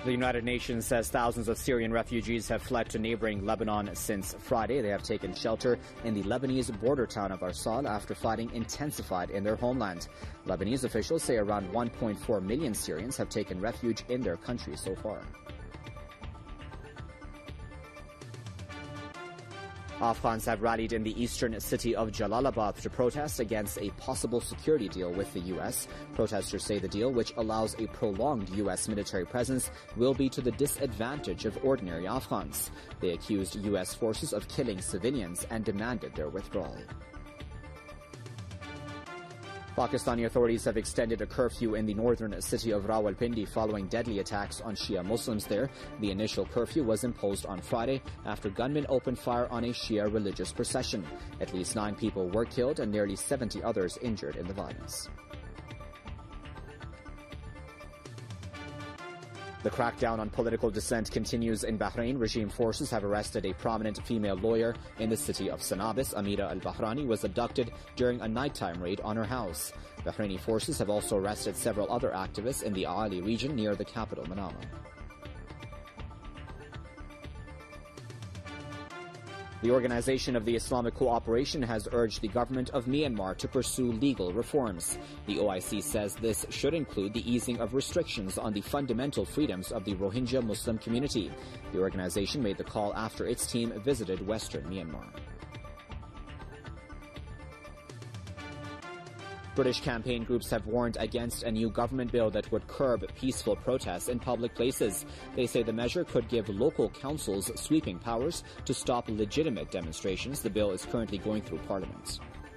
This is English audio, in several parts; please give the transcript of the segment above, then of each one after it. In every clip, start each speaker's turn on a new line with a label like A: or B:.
A: The United Nations says thousands of Syrian refugees have fled to neighboring Lebanon since Friday. They have taken shelter in the Lebanese border town of Arsal after fighting intensified in their homeland. Lebanese officials say around 1.4 million Syrians have taken refuge in their country so far. Afghans have rallied in the eastern city of Jalalabad to protest against a possible security deal with the U.S. Protesters say the deal, which allows a prolonged U.S. military presence, will be to the disadvantage of ordinary Afghans. They accused U.S. forces of killing civilians and demanded their withdrawal. Pakistani authorities have extended a curfew in the northern city of Rawalpindi following deadly attacks on Shia Muslims there. The initial curfew was imposed on Friday after gunmen opened fire on a Shia religious procession. At least 9 people were killed and nearly 70 others injured in the violence. The crackdown on political dissent continues in Bahrain. Regime forces have arrested a prominent female lawyer in the city of Sanabis. Amira al-Bahrani was abducted during a nighttime raid on her house. Bahraini forces have also arrested several other activists in the Aali region near the capital, Manama. The Organization of the Islamic Cooperation has urged the government of Myanmar to pursue legal reforms. The OIC says this should include the easing of restrictions on the fundamental freedoms of the Rohingya Muslim community. The organization made the call after its team visited western Myanmar. British campaign groups have warned against a new government bill that would curb peaceful protests in public places. They say the measure could give local councils sweeping powers to stop legitimate demonstrations. The bill is currently going through Parliament.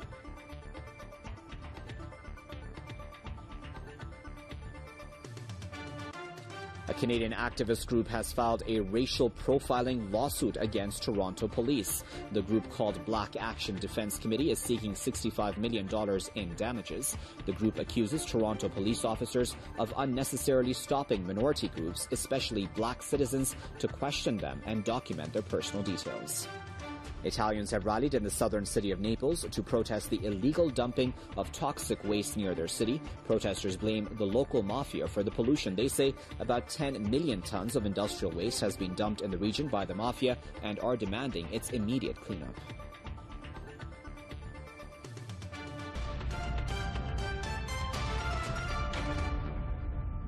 A: A Canadian activist group has filed a racial profiling lawsuit against Toronto police. The group, called Black Action Defense Committee, is seeking $65 million in damages. The group accuses Toronto police officers of unnecessarily stopping minority groups, especially black citizens, to question them and document their personal details. Italians have rallied in the southern city of Naples to protest the illegal dumping of toxic waste near their city. Protesters blame the local mafia for the pollution. They say about 10 million tons of industrial waste has been dumped in the region by the mafia and are demanding its immediate cleanup.